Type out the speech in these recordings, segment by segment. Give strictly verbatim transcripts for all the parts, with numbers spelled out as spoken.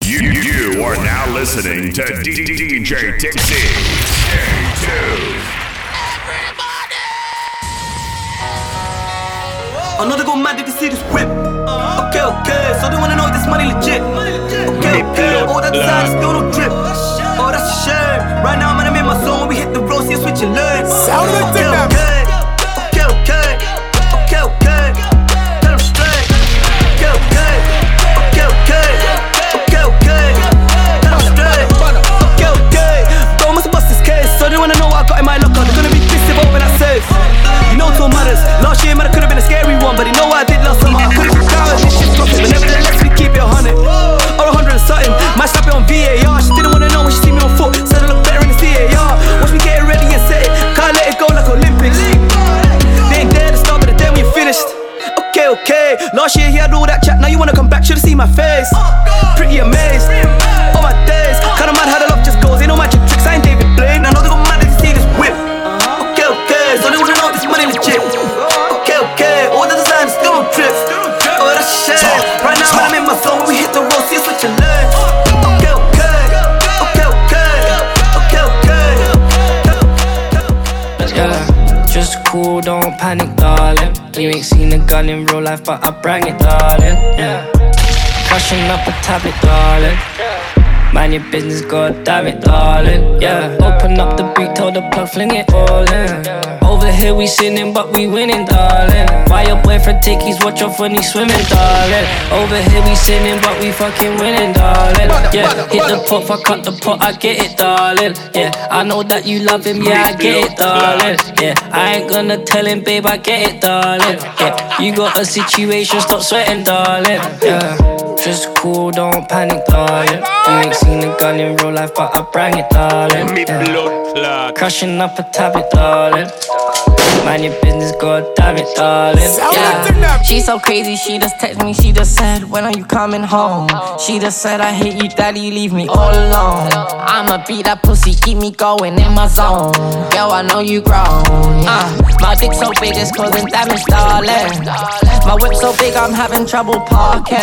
You, you are now listening to D J Dixie. Stay tuned. Another go mad, did you see this whip? Okay, okay, so they wanna know if this money legit. Okay, okay, all that design still no drip. Oh, that's a shame. Right now I'm gonna make my song when we hit the road, see you switching lanes. Okay, okay, okay, okay, okay, okay. Tell them straight. Okay, okay, okay, okay, okay, okay. Tell them straight. Okay, okay. Bro, must bust this case, so they wanna know what I got in my locker. They're gonna be pissed if I open that safe. You know two matters. Last year, man, it could've been a scary one, but you know what I did last summer. I could've been proud of this shit's profit, but nevertheless we keep it a hundred or a hundred and something. Might slap it on V A R. She didn't wanna know when she see me on foot. Said I look better in the C A R. Watch me get it ready and set it. Can't let it go like Olympics. They ain't there to start, but then when you're finished. Okay, okay. Last year he had all that chat. Now you wanna come back? Should've seen my face. Pretty amazed. All my days. Kinda mad how the love just goes. Ain't no magic tricks. I ain't David Blaine. I know they go mad if you see this whip. Okay, okay. So they wanna know if this money legit. Okay, okay. All the design still on trip. Oh, that's a shame. Right now when I'm in my zone, we hit the road, see you switching lanes. Okay, okay. Okay, okay. Okay, okay. Yeah, just cool, don't panic, darling. You ain't seen a gun in real life, but I bring it, darling. Yeah, crushing up a tablet, darling. Mind your business, god damn it, darling. Yeah, open up the beat, tell the plug, fling it all in. Over here we sinning, but we winning, darling. Why your boyfriend take his watch off when he's swimming, darling? Over here we sinning, but we fucking winning, darling. Yeah, hit the pot, fuck up the pot, I get it, darling. Yeah, I know that you love him, yeah, I get it, darling. Yeah, I ain't gonna tell him, babe, I get it, darling. Yeah, you got a situation, stop sweating, darling. Yeah, just cool, don't panic, darling. You ain't seen a gun in real life, but I bring it, darling. Yeah. Crushing up a tablet, darling. Mind your business, god damn it, darling. Yeah. She's so crazy, she just text me, she just said, when are you coming home? She just said, I hate you, daddy, leave me all alone. I'ma beat that pussy, keep me going in my zone. Girl, I know you grown. uh, My dick so big, it's causing damage, darling. My whip so big, I'm having trouble parking.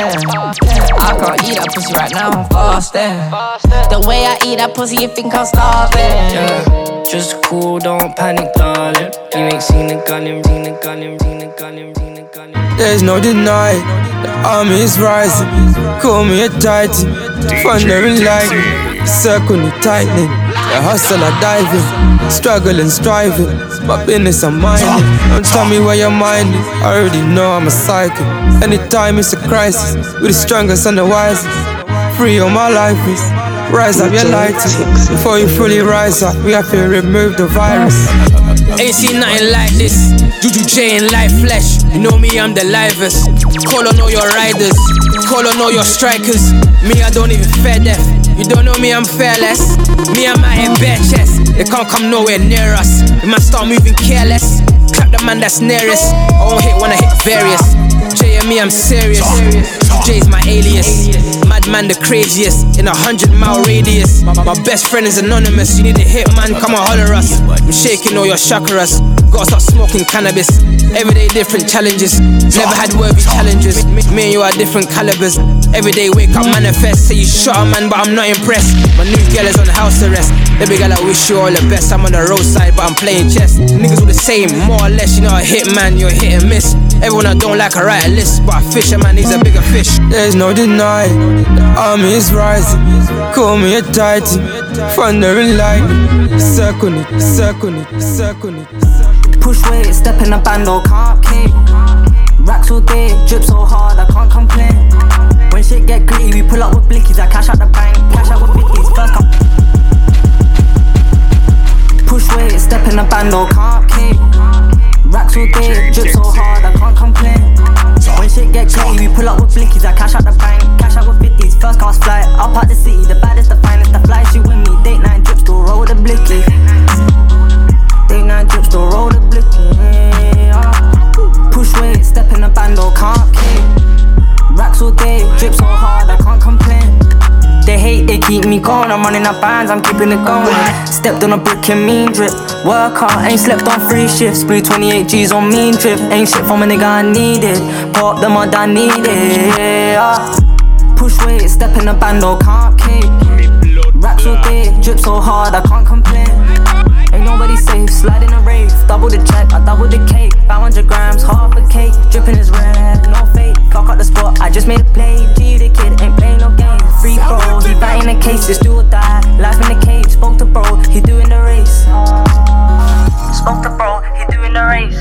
I can't eat that pussy right now, I'm fasting. The way I eat that pussy, you think I'm starving. Yeah, just cool, don't panic, darling. You ain't seen a gun in, seen a gun in, seen a gun in, seen a gun in. There's no denying, the army is rising. Call me a titan, thundering lightning, circling tightening. The hustle I diving, struggling, striving. My business I'm minding. Don't tell me where your mind is, I already know I'm a psychic. Anytime it's a crisis, we're the strongest and the wisest. Free all my life is, rise up your lighting. Before you fully rise up, we have to remove the virus. Ain't seen nothing like this. Juju J in live flesh. You know me, I'm the livest. Call on all your riders, call on all your strikers. Me, I don't even fear death. You don't know me, I'm fearless. Me, I'm out in bare chest. They can't come nowhere near us. We might start moving careless. Clap the man that's nearest. I won't hit when I hit various. J and me, I'm serious. J's my alias. Madman the craziest in a hundred mile radius. My best friend is anonymous. You need a hit, man, come and holler us. I'm shaking all your chakras. Gotta start smoking cannabis. Everyday different challenges. Never had worthy challenges. Me and you are different calibers. Everyday wake up, manifest. Say you shot a man, but I'm not impressed. My new girl is on house arrest. Baby girl, I wish you all the best. I'm on the roadside, but I'm playing chess. Niggas all the same, more or less. You know a hit man, you're hit and miss. Everyone I don't like, I write a list. But a fisherman needs a bigger fish. There's no denying, the army is rising. Call me a titan, thundering lightning. Circle it, circle it, circle it. Push weight, step in a bando, can't kick. Racks all day, drip so hard, I can't complain. When shit get gritty, we pull up with blickies. I cash out the bank, cash out with fifties. First come. Push weight, step in a bando, can't kick. Racks all day, drip so hard, I can't complain. When shit get gritty, we pull up with blickies. I cash out the bank, cash out with fifties. First class flight, up out the city. The baddest, the finest, the fly shit with me. Date night drip, still roll with the blicky. Date night drip, still roll the blicky. Push weight, step in a bando, can't kick. Racks all day, drip so hard, I can't complain. They hate, they keep me going. I'm running up bands, I'm keeping it going. Stepped on a brick and mean drip. Work hard, ain't slept on three shifts. Spree twenty-eight G's on mean drip. Ain't shit from a nigga I needed. Pop the mod I needed. Push weight, step in the bando, can't kick. Racks all day, drip so hard, I can't complain. Ain't nobody safe, slide in a rave. Double the check, I double the cake. five hundred grams, half a cake. Dripping is red, no fake. Clock out the spot, I just made a play. G the kid, ain't playing no games. Free throw, he biting the case, it's do or die. Life in the cage, spoke to bro, he doing the race. Spoke to bro, he doing the race.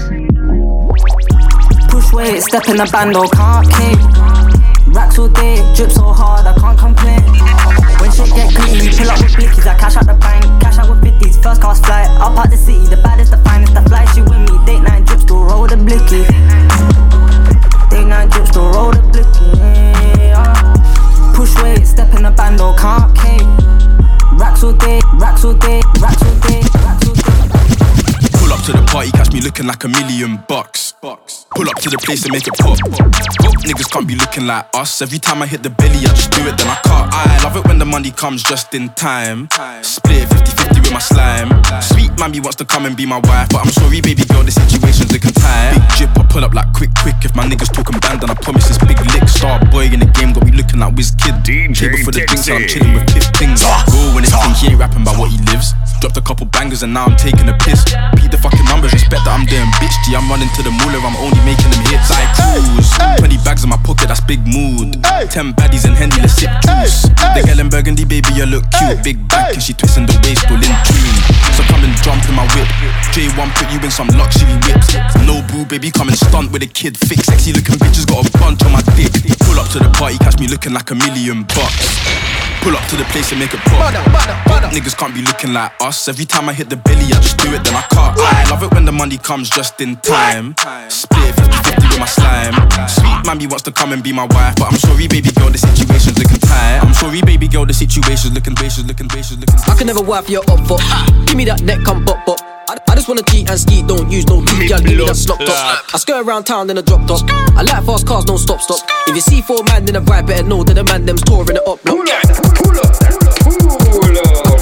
Push weight, step in the bando, can't kick. Racks all day, drip so hard, I can't complain. When shit get gritty, pull up with blickies, I cash out the bank, cash out with fifties, first class flight, up out the city, the baddest, the finest, the fly, she with me, date night drip, still roll the blicky. Date night drip, still roll the blicky, yeah. Push weight, step in the bando, can't kick. Racks all day, racks all day, racks all day, racks all day. Pull up to the party, catch me looking like a million bucks. Pull up to the place and make it pop. Broke niggas can't be looking like us. Every time I hit the belly, I just do it, then I cut. I love it when the money comes just in time. Split fifty fifty with my slime. Sweet mammy wants to come and be my wife, but I'm sorry, baby girl, the situation's looking tight. Big drip, I pull up like quick, quick. If my niggas talking band, then I promise this big lick. Star boy in the game, got me looking like Wiz Kid. Table for the drinks, and I'm chilling with fifth things. Bro, when it's thing, he ain't rapping about what he lives. Dropped a couple bangers and now I'm taking a piss. Beat the fucking numbers, respect that I'm doing bitch G. I'm running to the moolah, I'm only making them hits. I cruise, twenty bags in my pocket, that's big mood. Ten baddies and Hendy, let's sip juice. The girl in Burgundy, baby, you look cute. Big back and she twisting the waist, pull in tune. So come and jump in my whip. J one put you in some luxury whips. No boo, baby, come and stunt with a kid. Thick, sexy looking bitches, got a bunch on my dick. Pull up to the party, catch me looking like a million bucks. Pull up to the place and make it pop. Niggas can't be looking like us. Every time I hit the belly, I just do it, then I cut. I love it when the money comes just in time. Split fifty fifty with my slime. Sweet mammy wants to come and be my wife, but I'm sorry, baby girl, the situation's looking tight. I'm sorry, baby girl, the situation's looking, looking, looking, looking. I can never wife your up for. Give me that neck, come bop bop. I, I just wanna cheat and ski, don't use no teeth, girl, give me that slop top. I skirt around town in a drop top. I like fast cars, don't stop, stop. If you see four man in a ride, better know that the man them's touring it up. Pull up, pull up, pull up.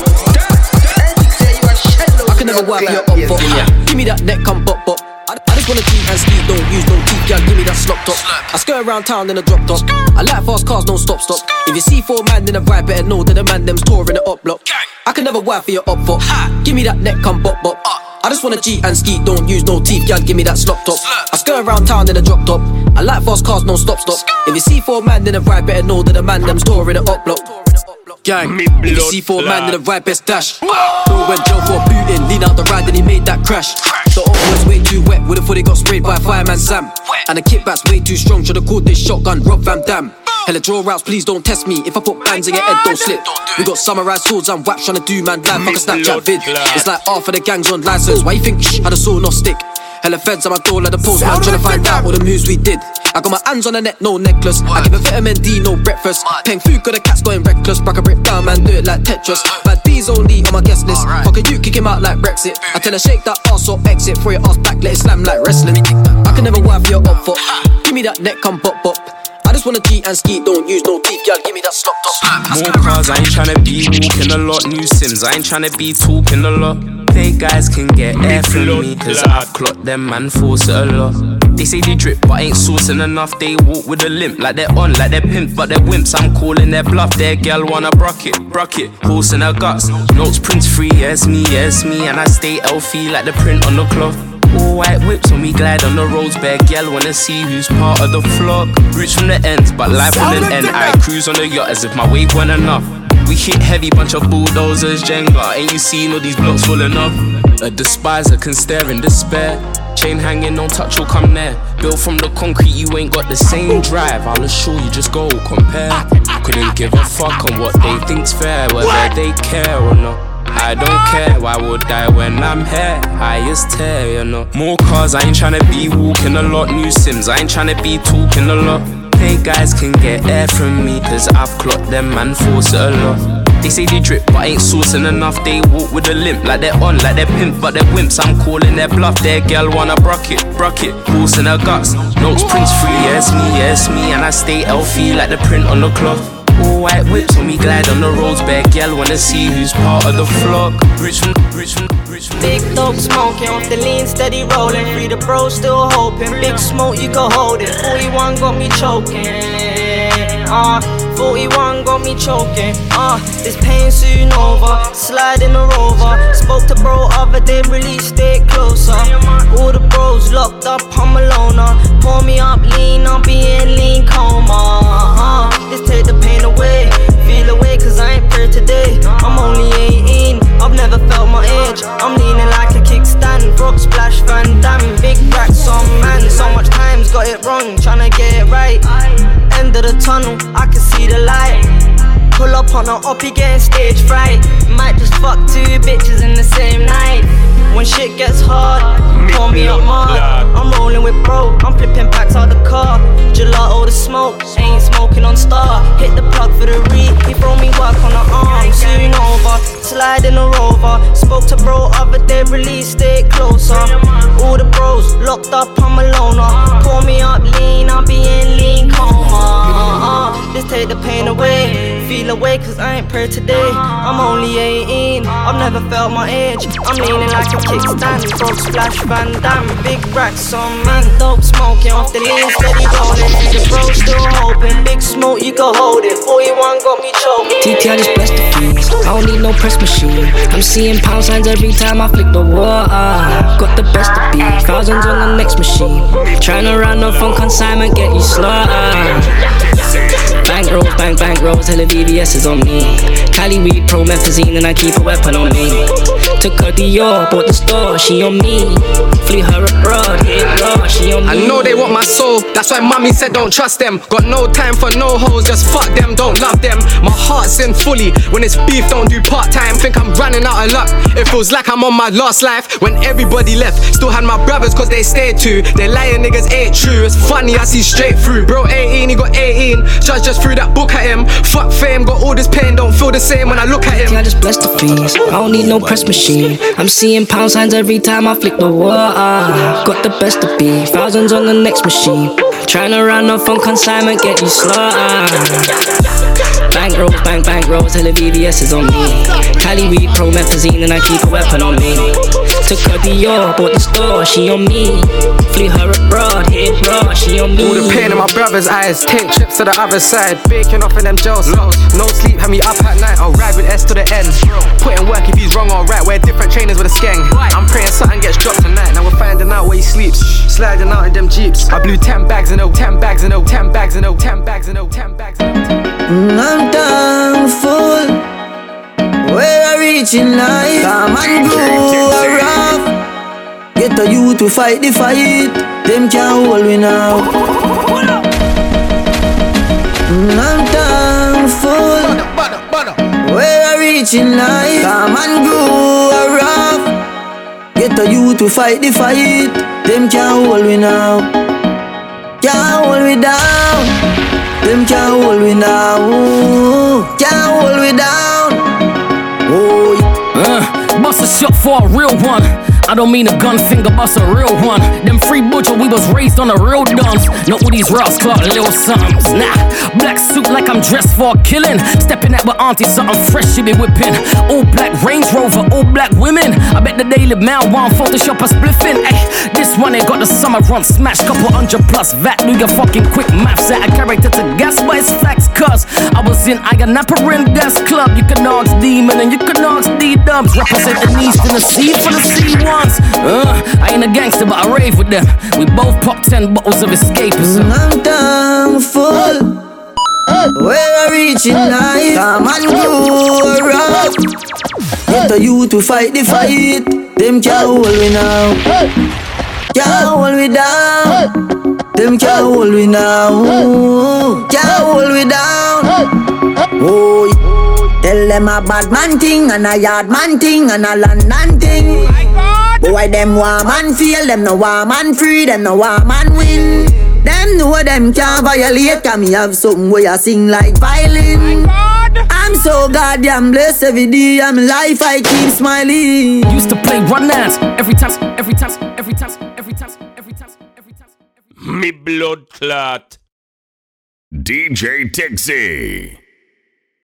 I can never wipe your up for. Give me that neck, come bop bop. I, I just wanna cheat and ski, don't use no teeth, girl, give me that slop top. I skirt around town in a drop top. I like fast cars, don't stop, stop. If you see four man in a ride, better know that the man them's touring it up, block. I can never wipe for your up for. Give me that neck, come bop bop. I just wanna cheat and ski, don't use no teeth, girl, give me that slop top. I skirt around town in a drop top. I like fast cars, no stop, stop. If you see four man in a ride, better know that the man them's touring it up, block. Gang, if you see four man in the right, best dash. Throw went jail for booting, lean out the ride and he made that crash. The old was way too wet, would've thought he got sprayed by fireman Sam. And the kickback's way too strong, should've called this shotgun Rob Van Dam. Hella draw routes, please don't test me. If I put bands in your head, don't slip. We got samurai swords and waps trying to do man live, fuck a Snapchat vid. It's like half of the gangs on license, why you think shh, had a saw, no stick? Hella feds at my door like the postman, trying to find out all the moves we did. I got my hands on the neck, no necklace. I give a vitamin D, no breakfast. Paying food, got the cats going reckless. Brack a brick down, man, do it like Tetris. But D's only on my guest list. Fuck a you, kick him out like Brexit. I tell her shake that ass or exit. Throw your ass back, let it slam like wrestling. I can never wife your up for. Give me that neck, come bop bop. I just wanna cheat and ski, don't use no teeth, girl, give me that slop top. More cars, I ain't tryna be walking a lot. New Sims, I ain't tryna be talking a lot. They guys can get air from me, cause I've clocked them, man, force it a lot. They say they drip, but ain't sourcing enough. They walk with a limp, like they're on, like they're pimp, but they're wimps. I'm calling their bluff, their girl wanna brock it, brock it, horse in her guts. Notes Prince free, yes me, yes me, and I stay healthy like the print on the cloth. All white whips when we glide on the roads, bare gal wanna see who's part of the flock. Roots from the ends, but life on an end. I cruise on the yacht as if my weight weren't enough. We hit heavy, bunch of bulldozers, Jenga. Ain't you seen all these blocks falling off? A despiser can stare in despair. Chain hanging, don't touch or come near. Built from the concrete, you ain't got the same drive. I'll assure you, just go compare. Couldn't give a fuck on what they think's fair, whether they care or not. I don't care, why would I when I'm here? Highest tear, you know. More cars, I ain't tryna be walking a lot. New Sims, I ain't tryna be talking a lot. They guys can get air from me, cause I've clocked them, man, force it a lot. They say they drip, but ain't sourcing enough. They walk with a limp, like they're on, like they're pimp, but they're wimps. I'm calling their bluff, their girl wanna brock it, brock it, horse in her guts. Notes Prince free, yes me, yes me, and I stay healthy like the print on the cloth. All white whips when we glide on the roads, bare gal wanna see who's part of the flock. Rich from, rich from, rich from. Big dope smoking, off the lean, steady rolling. Free the bro, still hoping. Big smoke, you can hold it. forty-one got me choking. Uh, forty-one got me choking. Ah, uh, this pain soon over. Slide in the rover. Spoke to bro other day, really stay closer. All the bros locked up, I'm a loner. Pour me up, lean, I'm being lean coma. Uh, this take the pain away. Feel away, cause I ain't prayed today. I'm only eighteen, I've never felt my age. I'm leaning like a kickstand, frog splash, Van Damme. Big racks on man, so much times got it wrong, tryna get it right. End of the tunnel, I can see the light. Pull up on a uppy, getting stage fright. Might just fuck two bitches in the same night. When shit gets hard, pour me up mud. I'm rolling with bro, I'm flipping packs out the car. Gelato the smoke, ain't smoking on Star. Hit the plug for the read, he throw me work on the arm. Soon over, slide in the rover. Spoke to bro other day, release, stay closer. All the bros locked up, I'm a loner. Pour me up lean, I'm being lean coma. uh, This take the pain away. Feel away cause I ain't prayed today. I'm only eighteen, I've never felt my age. I'm leaning like a kickstand, frog splash, Van Damme. Big racks on man, dope smoking off the lean, steady rolling. The bro still hoping, big smoke you can hold it. forty-one got me choking. T T, I just bless the keys, I don't need no press machine. I'm seeing pound signs every time I flick the water. Got the best of beat, thousands on the next machine. Tryna run off on consignment, get you slaughtered. Bank rolls, bank, bank rolls, hella V V S is on me. Cali weed, promethazine, and I keep a weapon on me. Took her Dior, bought the store, she on me. Flew her abroad, hit raw, she on me. I know they want my soul, that's why mommy said don't trust them. Got no time for no hoes, just fuck them, don't love them. My heart's in fully, when it's beef don't do part-time. Think I'm running out of luck, it feels like I'm on my last life. When everybody left, still had my brothers cause they stayed too. They lying niggas ain't true, it's funny I see straight through. Bro eighteen, he got eighteen, judge just threw that book at him. Fuck fame, got all this pain, don't feel the same when I look at him. I just bless the fees, I don't need no press machine. I'm seeing pound signs every time I flick the water. Got the best of beef, thousands on the next machine. Tryna run off on consignment, get you slaughtered. Bank rolls, bank, bank rolls, hella V V S is on me. Cali weed, promethazine, and I keep a weapon on me. Took her Dior, bought the store, she on me. Flew her abroad, hit raw, she on me. All the pain in my brother's eyes, take trips to the other side. Baking off in them jail cells, no sleep, had me up at night. I'll ride with S to the end. Put in work if he's wrong or right, wear different trainers with a skeng. I'm praying something gets dropped tonight, now we're finding out where he sleeps. Sliding out in them jeeps, I blew ten bags and oh, ten bags and oh, ten bags and oh, ten bags and oh, ten bags and oh. I'm thankful where I reach in life. Come and grow rough. Get a youth to fight the fight. Them can't hold me now. I'm thankful where I reach in life. Come and grow rough. Get a youth to fight the fight. Them can't hold me now. Can't hold me down. Them can't hold me now. Can't hold me down. Oh, uh, bust a shot for a real one. I don't mean a gun finger, bust a real one. Them free butcher, we was raised on the real duns. Not with these Ross Clark little sons. Nah, black suit like I'm dressed for a killing. Stepping out with auntie, something fresh she be whipping. All black Range Rover, all black women. I bet the Daily Mail want Photoshop a spliffing. Ay, this one ain't got the summer run smash. Couple hundred plus V A T, do your fucking quick maths. Out a character to gas, but it's facts. Cause I was in Ionaparin Gas Club. You can ask Demon and you can ask D-Dubs. Represent the East and the C for the C one. Uh, I ain't a gangster, but I rave with them. We both pop ten bottles of escapism. I'm thankful where I reach in life. Come and grow rough. Get a youth to fight the fight. Them can't hold me now. Can't hold me down. Them can't hold me now. Can't hold me down. Oh, tell them a bad man thing and a yard man thing and a London thing. Boy, them want man feel, them no want man free, them no want man win. Them know them can't violate, cause me have something where I sing like violin. I'm so goddamn blessed every day, I'm life, I keep smiling. Used to play run dance, every time, every time, every time, every time, every time, every time. Me blood clot. D J Tixie.